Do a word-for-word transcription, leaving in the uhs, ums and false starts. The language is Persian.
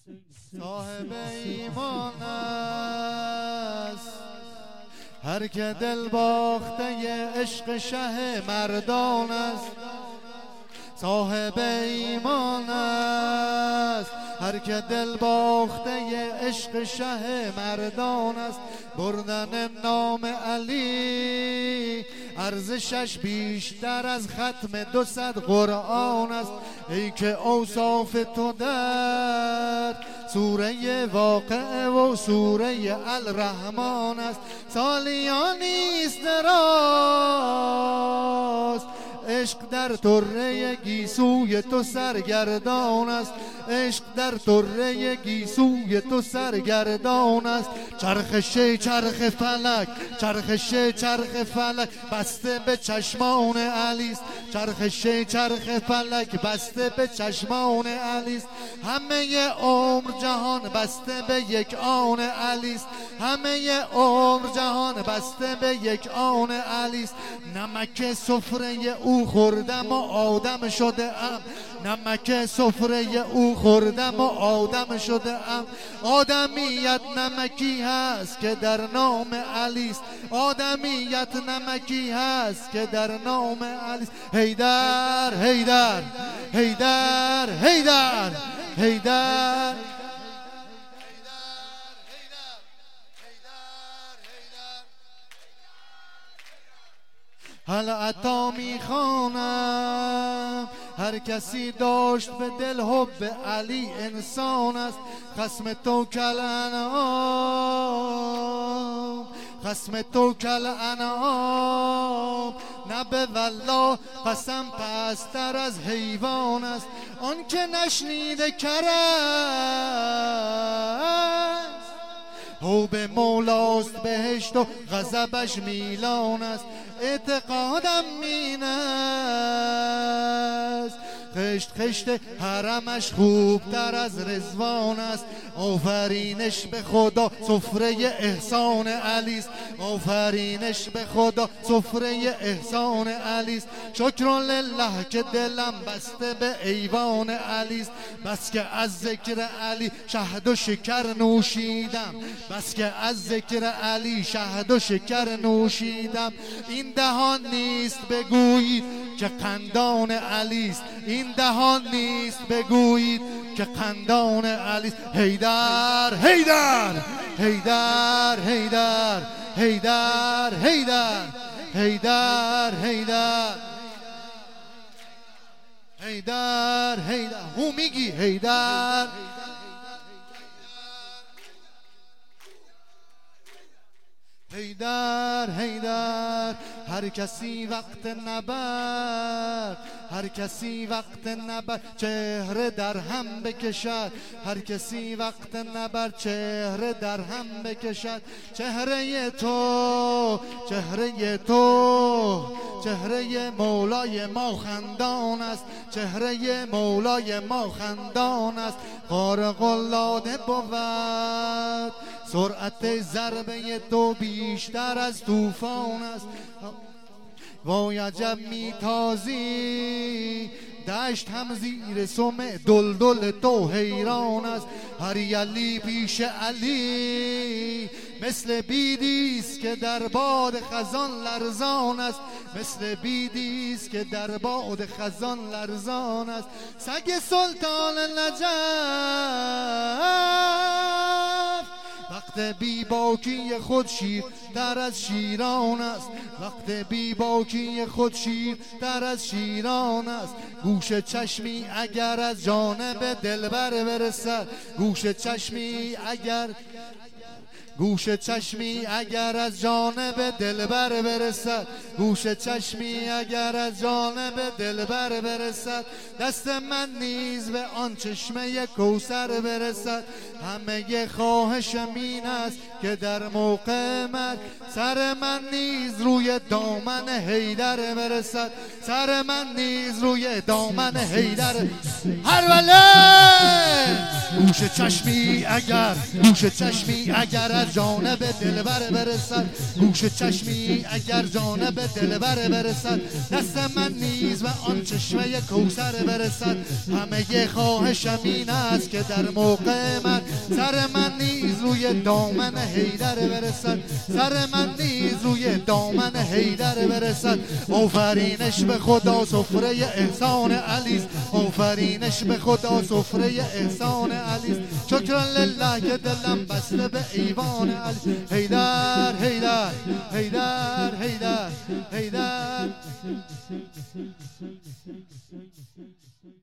صاحب ایمان است هر که دل باخته عشق شه مردان است. صاحب ایمان است هر که دل باخته عشق شه مردان است. بردن نام علی ارزشش بیشتر از ختم دو صد قرآن است. ای که اوصاف تو در سوره واقعه و سوره الرحمن است. سالیانی است دراز عشق در طره گیسوی تو سرگردان است. عشق در طره گیسوی تو سرگردان است. چرخش چرخ فلک چرخش چرخ فلک بسته به چشمان علی است. چرخش چرخ فلک بسته به چشمان علی است. همه عمر جهان بسته به یک آن علی است. همه عمر جهان بسته به یک آن علی است. نمک سفره او خوردم و آدم شده ام. نمک سفره او خوردم و آدم شده ام. آدمیت نمکی هست که در نام علی است. آدمیت نمکی هست که در نام علی است. حیدر حیدر حیدر حیدر حیدر هل عطا میخوانم هر کسی داشت به دل حب علی انسان است. خصم تو کل انعام خصم تو کل انعام نه به والله قسم پستر از حیوان است. آن که نشنیده کرد حب مولاست بهشت و غضبش میلان است. اعتقادم این است خشت خشت حرمش خوبتر از رضوان است. آفرینش به خدا سفره احسان علی است. آفرینش به خدا سفره احسان علی است. شکر لله که دلم بسته به ایوان علی است. بس که از ذکر علی شهد و شکر نوشیدم. بس که از ذکر علی شهد و شکر نوشیدم. این دهان نیست بگویید که قندان علی است. این دهان نیست بگویید که قندان علی است. حیدر حیدر حیدر حیدر حیدر حیدر حیدر حیدر حیدر حیدر هو میگی حیدر حیدر حیدر هر کسی وقت نبرد هر کسی وقت نبرد چهره در هم بکشد. هر کسی وقت نبرد چهره در هم بکشد. چهره تو چهره تو چهره مولای ما خندان است. چهره مولای ما خندان است. خارق العاده بود سرعت ضربه تو بیشتر از طوفان است. وای عجب میتازی دشت هم زیر سم دلدل تو حیران است. هر یلی پیش علی مثل بیدیست که در باد خزان لرزان است. مثل بیدیست که در باد خزان لرزان است. سگ سلطان نجف وقت بی باکی خود شیر در از شیران است. وقت بی باکی خود شیر در از شیران است. گوش چشمی اگر از جانب دلبر برسد. گوش چشمی اگر گوش چشمی اگر از جانب دلبر برسد. گوش چشمی اگر از جانب دلبر برسد. دست من نیز به آن چشمه کوثر برسد. همه خواهشم این است که در موقع من سر من نیز روی دامن حیدر برسد. سر من نیز روی دامن حیدر هر وله گوش چشمی اگر گوش چشمی اگر از جانب دلبر برسد، گوش چشمی اگر جانب دلبر برسد، دست من نیز و آن چشمه کوثر برسد. همه خواهشم این است که در موقع من سر من نیز روی دامن حیدر برسد، سر من نیز روی دامن حیدر برسد. آفرینش به خدا سفره احسان علیست، آفرینش به خدا سفره احسان علیست. شکر لله که دلم بسته به ایوان علی. حیدر حیدر حیدر حیدر حیدر